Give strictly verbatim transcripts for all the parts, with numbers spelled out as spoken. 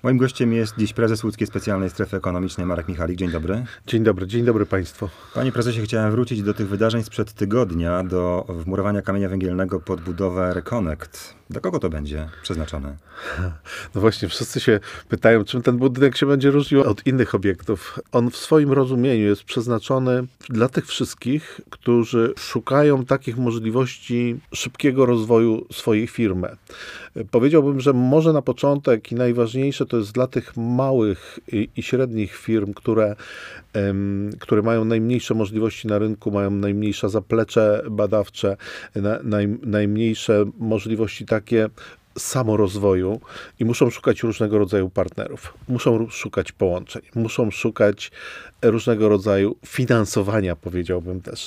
Moim gościem jest dziś prezes Łódzkiej Specjalnej Strefy Ekonomicznej Marek Michalik. Dzień dobry. Dzień dobry, dzień dobry Państwu. Panie prezesie, chciałem wrócić do tych wydarzeń sprzed tygodnia, do wmurowania kamienia węgielnego pod budowę Reconnect. Dla kogo to będzie przeznaczone? No właśnie, wszyscy się pytają, czym ten budynek się będzie różnił od innych obiektów. On w swoim rozumieniu jest przeznaczony dla tych wszystkich, którzy szukają takich możliwości szybkiego rozwoju swojej firmy. Powiedziałbym, że może na początek i najważniejsze to jest dla tych małych i, i średnich firm, które, um, które mają najmniejsze możliwości na rynku, mają najmniejsze zaplecze badawcze, na, naj, najmniejsze możliwości takie samorozwoju i muszą szukać różnego rodzaju partnerów, muszą szukać połączeń, muszą szukać różnego rodzaju finansowania, powiedziałbym też.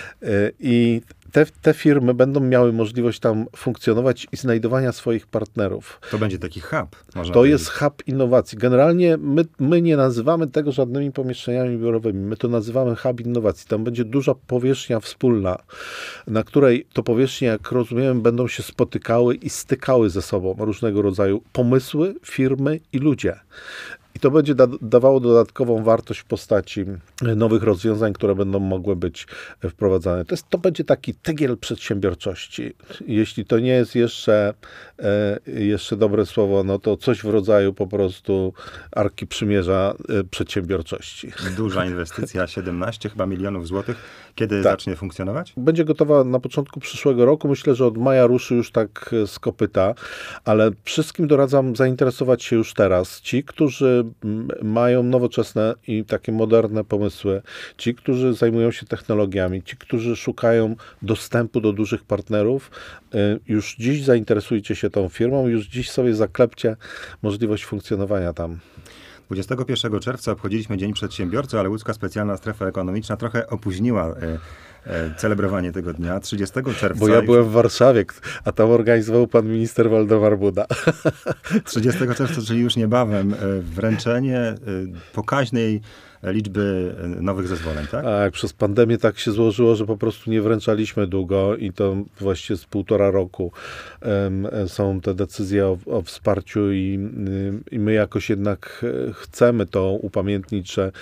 I te, te firmy będą miały możliwość tam funkcjonować i znajdowania swoich partnerów. To będzie taki hub. Można to powiedzieć. jest hub innowacji. Generalnie my, my nie nazywamy tego żadnymi pomieszczeniami biurowymi. My to nazywamy hub innowacji. Tam będzie duża powierzchnia wspólna, na której to powierzchnie, jak rozumiem, będą się spotykały i stykały ze sobą różnego rodzaju pomysły, firmy i ludzie. I to będzie da- dawało dodatkową wartość w postaci nowych rozwiązań, które będą mogły być wprowadzane. To, jest, to będzie taki tygiel przedsiębiorczości. Jeśli to nie jest jeszcze, e, jeszcze dobre słowo, no to coś w rodzaju po prostu Arki Przymierza e, przedsiębiorczości. Duża inwestycja, siedemnaście chyba milionów złotych. Kiedy Tak. zacznie funkcjonować? Będzie gotowa na początku przyszłego roku. Myślę, że od maja ruszy już tak z kopyta, ale wszystkim doradzam zainteresować się już teraz. Ci, którzy mają nowoczesne i takie moderne pomysły, ci, którzy zajmują się technologiami, ci, którzy szukają dostępu do dużych partnerów, już dziś zainteresujcie się tą firmą, już dziś sobie zaklepcie możliwość funkcjonowania tam. dwudziestego pierwszego czerwca obchodziliśmy Dzień Przedsiębiorcy, ale Łódzka Specjalna Strefa Ekonomiczna trochę opóźniła e, e, celebrowanie tego dnia. trzydziestego czerwca... Bo ja już... byłem w Warszawie, a tam organizował pan minister Waldemar Buda. trzydziestego czerwca, czyli już niebawem, e, wręczenie e, pokaźnej liczby nowych zezwoleń, tak? Tak, przez pandemię tak się złożyło, że po prostu nie wręczaliśmy długo i to właściwie z półtora roku um, są te decyzje o, o wsparciu i, i my jakoś jednak chcemy to upamiętnić, że,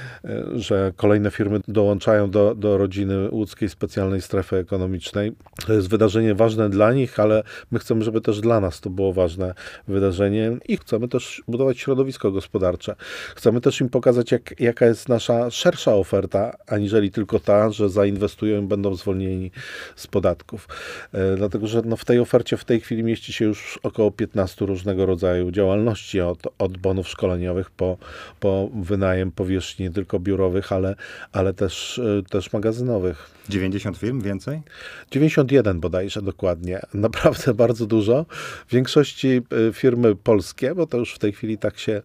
że kolejne firmy dołączają do, do rodziny Łódzkiej Specjalnej Strefy Ekonomicznej. To jest wydarzenie ważne dla nich, ale my chcemy, żeby też dla nas to było ważne wydarzenie i chcemy też budować środowisko gospodarcze. Chcemy też im pokazać, jak jaka jest nasza szersza oferta, aniżeli tylko ta, że zainwestują i będą zwolnieni z podatków. E, dlatego, że no w tej ofercie w tej chwili mieści się już około piętnaście różnego rodzaju działalności, od, od bonów szkoleniowych po, po wynajem powierzchni nie tylko biurowych, ale, ale też, też magazynowych. dziewięćdziesiąt firm więcej? dziewięćdziesiąt jeden bodajże dokładnie. Naprawdę bardzo dużo. W większości firmy polskie, bo to już w tej chwili tak się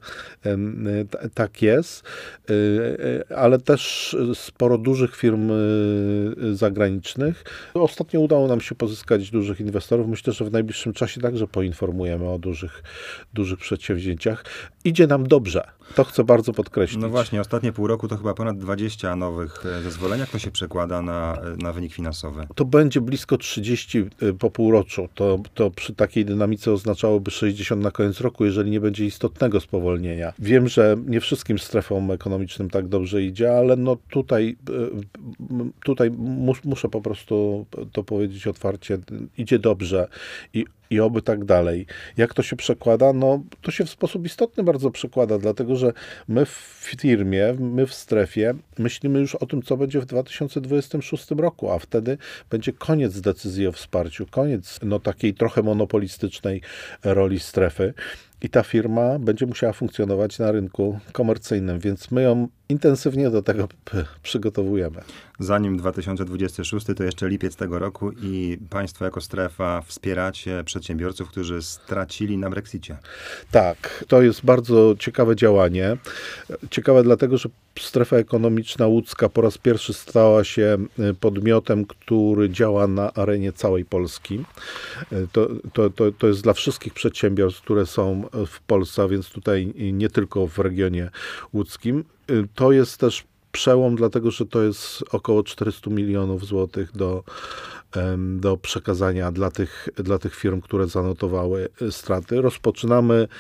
tak jest, ale też sporo dużych firm zagranicznych. Ostatnio udało nam się pozyskać dużych inwestorów. Myślę, że w najbliższym czasie także poinformujemy o dużych, dużych przedsięwzięciach. Idzie nam dobrze. To chcę bardzo podkreślić. No właśnie, ostatnie pół roku to chyba ponad dwadzieścia nowych zezwoleń. Jak to się przekłada na, na wynik finansowy? To będzie blisko trzydzieści po półroczu. To, to przy takiej dynamice oznaczałoby sześćdziesiąt na koniec roku, jeżeli nie będzie istotnego spowolnienia. Wiem, że nie wszystkim strefom ekonomicznym tak dobrze idzie, ale no tutaj, tutaj mus, muszę po prostu to powiedzieć otwarcie. Idzie dobrze i I oby tak dalej. Jak to się przekłada? No, to się w sposób istotny bardzo przekłada, dlatego że my w firmie, my w strefie myślimy już o tym, co będzie w dwa tysiące dwudziestym szóstym roku, a wtedy będzie koniec decyzji o wsparciu, koniec no, takiej trochę monopolistycznej roli strefy. I ta firma będzie musiała funkcjonować na rynku komercyjnym, więc my ją intensywnie do tego p- przygotowujemy. Zanim dwa tysiące dwudziesty szósty, to jeszcze lipiec tego roku i państwo jako strefa wspieracie przedsiębiorców, którzy stracili na Brexicie. Tak, to jest bardzo ciekawe działanie. Ciekawe dlatego, że strefa ekonomiczna łódzka po raz pierwszy stała się podmiotem, który działa na arenie całej Polski. To, to, to, to jest dla wszystkich przedsiębiorstw, które są w Polsce, a więc tutaj nie tylko w regionie łódzkim. To jest też przełom, dlatego że to jest około czterysta milionów złotych do, do przekazania dla tych, dla tych firm, które zanotowały straty. Rozpoczynamy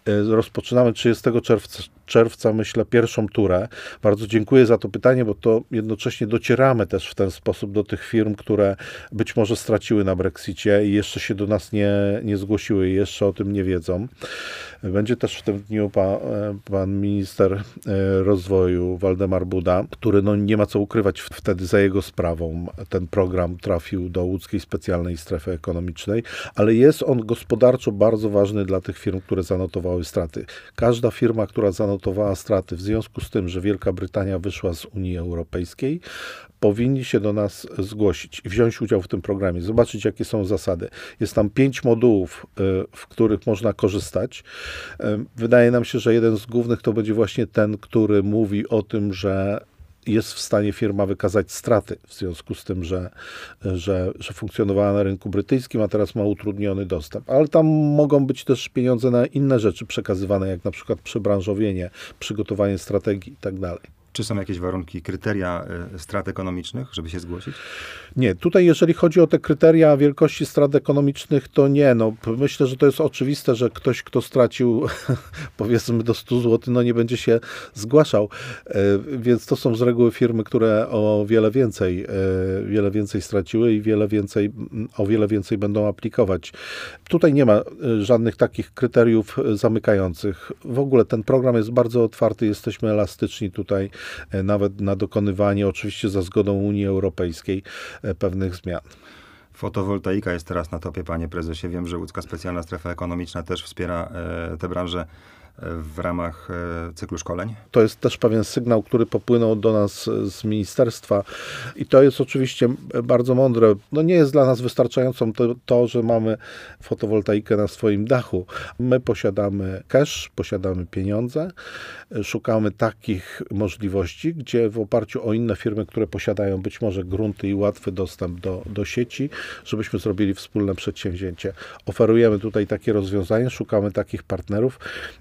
Rozpoczynamy trzydziestego czerwca, czerwca, myślę, pierwszą turę. Bardzo dziękuję za to pytanie, bo to jednocześnie docieramy też w ten sposób do tych firm, które być może straciły na Brexicie i jeszcze się do nas nie, nie zgłosiły i jeszcze o tym nie wiedzą. Będzie też w tym dniu pa, pan minister rozwoju Waldemar Buda, który no nie ma co ukrywać, wtedy za jego sprawą ten program trafił do łódzkiej specjalnej strefy ekonomicznej, ale jest on gospodarczo bardzo ważny dla tych firm, które zanotowały straty. Każda firma, która zanotowała straty w związku z tym, że Wielka Brytania wyszła z Unii Europejskiej, powinni się do nas zgłosić i wziąć udział w tym programie, zobaczyć, jakie są zasady. Jest tam pięć modułów, w których można korzystać. Wydaje nam się, że jeden z głównych to będzie właśnie ten, który mówi o tym, że jest w stanie firma wykazać straty w związku z tym, że, że, że funkcjonowała na rynku brytyjskim, a teraz ma utrudniony dostęp. Ale tam mogą być też pieniądze na inne rzeczy przekazywane, jak na przykład przebranżowienie, przygotowanie strategii i tak dalej. Czy są jakieś warunki, kryteria y, strat ekonomicznych, żeby się zgłosić? Nie, tutaj jeżeli chodzi o te kryteria wielkości strat ekonomicznych, to nie. No, myślę, że to jest oczywiste, że ktoś, kto stracił powiedzmy do stu złotych, no nie będzie się zgłaszał. Więc to są z reguły firmy, które o wiele więcej, wiele więcej straciły i wiele więcej, o wiele więcej będą aplikować. Tutaj nie ma żadnych takich kryteriów zamykających. W ogóle ten program jest bardzo otwarty, jesteśmy elastyczni tutaj, nawet na dokonywanie, oczywiście za zgodą Unii Europejskiej, pewnych zmian. Fotowoltaika jest teraz na topie, panie prezesie. Wiem, że łódzka specjalna strefa ekonomiczna też wspiera e, tę branżę w ramach e, cyklu szkoleń. To jest też pewien sygnał, który popłynął do nas z ministerstwa i to jest oczywiście bardzo mądre. No nie jest dla nas wystarczającą to, to, że mamy fotowoltaikę na swoim dachu. My posiadamy cash, posiadamy pieniądze, szukamy takich możliwości, gdzie w oparciu o inne firmy, które posiadają być może grunty i łatwy dostęp do, do sieci, żebyśmy zrobili wspólne przedsięwzięcie. Oferujemy tutaj takie rozwiązanie, szukamy takich partnerów.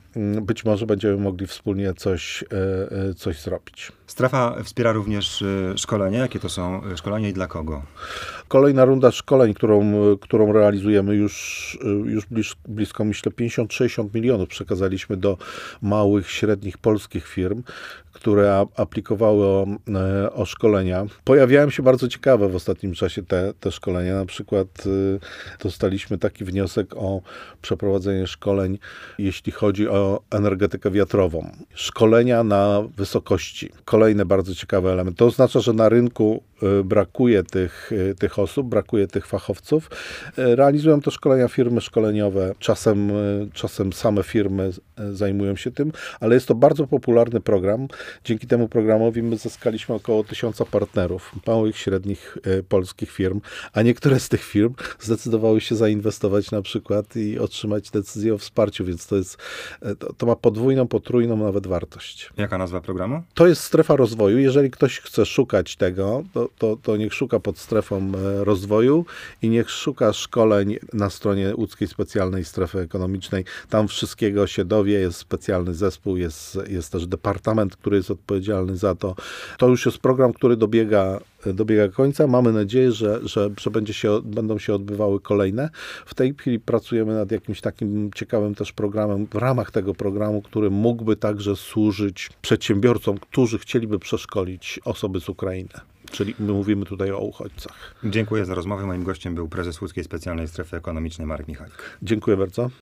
Być może będziemy mogli wspólnie coś, coś zrobić. Strefa wspiera również szkolenia. Jakie to są szkolenia i dla kogo? Kolejna runda szkoleń, którą, którą realizujemy już, już bliż, blisko, myślę, pięćdziesiąt sześćdziesiąt milionów przekazaliśmy do małych, średnich polskich firm, które a, aplikowały o, o szkolenia. Pojawiają się bardzo ciekawe w ostatnim czasie te, te szkolenia. Na przykład y, dostaliśmy taki wniosek o przeprowadzenie szkoleń, jeśli chodzi o energetykę wiatrową. Szkolenia na wysokości. Kolejny bardzo ciekawy element. To oznacza, że na rynku y, brakuje tych, y, tych osób, brakuje tych fachowców. Y, realizują to szkolenia firmy szkoleniowe. Czasem, y, czasem same firmy y, zajmują się tym, ale jest to bardzo popularny program. Dzięki temu programowi my zyskaliśmy około tysiąca partnerów, małych, średnich y, polskich firm, a niektóre z tych firm zdecydowały się zainwestować na przykład i otrzymać decyzję o wsparciu, więc to jest, to, to ma podwójną, potrójną nawet wartość. Jaka nazwa programu? To jest strefa rozwoju. Jeżeli ktoś chce szukać tego, to, to, to niech szuka pod strefą rozwoju i niech szuka szkoleń na stronie łódzkiej specjalnej strefy ekonomicznej. Tam wszystkiego się dowie, jest specjalny zespół, jest, jest też departament, który jest odpowiedzialny za to. To już jest program, który dobiega, dobiega końca. Mamy nadzieję, że, że, że będzie się, będą się odbywały kolejne. W tej chwili pracujemy nad jakimś takim ciekawym też programem w ramach tego programu, który mógłby także służyć przedsiębiorcom, którzy chcieliby przeszkolić osoby z Ukrainy. Czyli my mówimy tutaj o uchodźcach. Dziękuję za rozmowę. Moim gościem był prezes Łódzkiej Specjalnej Strefy Ekonomicznej Marek Michalik. Dziękuję bardzo.